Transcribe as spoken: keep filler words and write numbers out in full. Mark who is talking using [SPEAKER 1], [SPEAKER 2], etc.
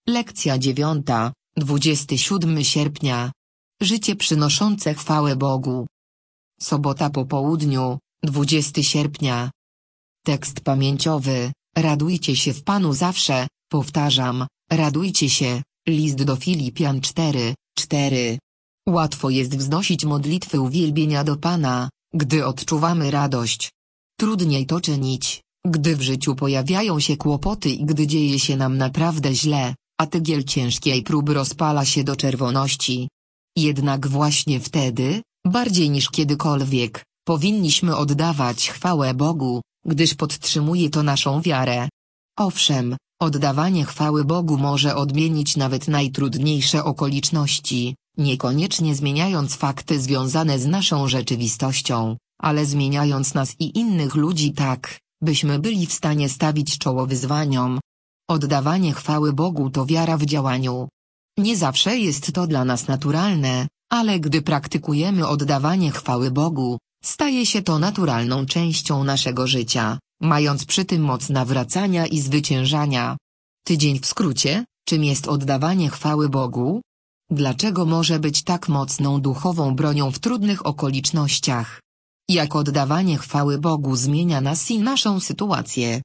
[SPEAKER 1] Lekcja dziewiąta, dwudziestego siódmego sierpnia. Życie przynoszące chwałę Bogu. Sobota po południu, dwudziestego sierpnia. Tekst pamięciowy. Radujcie się w Panu zawsze, powtarzam, radujcie się. List do Filipian cztery, cztery. Łatwo jest wznosić modlitwy uwielbienia do Pana, gdy odczuwamy radość. Trudniej to czynić, gdy w życiu pojawiają się kłopoty i gdy dzieje się nam naprawdę źle, a tygiel ciężkiej próby rozpala się do czerwoności. Jednak właśnie wtedy, bardziej niż kiedykolwiek, powinniśmy oddawać chwałę Bogu, gdyż podtrzymuje to naszą wiarę. Owszem, oddawanie chwały Bogu może odmienić nawet najtrudniejsze okoliczności, niekoniecznie zmieniając fakty związane z naszą rzeczywistością, ale zmieniając nas i innych ludzi tak, byśmy byli w stanie stawić czoło wyzwaniom. Oddawanie chwały Bogu to wiara w działaniu. Nie zawsze jest to dla nas naturalne, ale gdy praktykujemy oddawanie chwały Bogu, staje się to naturalną częścią naszego życia, mając przy tym moc nawracania i zwyciężania. Tydzień w skrócie, czym jest oddawanie chwały Bogu? Dlaczego może być tak mocną duchową bronią w trudnych okolicznościach? Jak oddawanie chwały Bogu zmienia nas i naszą sytuację?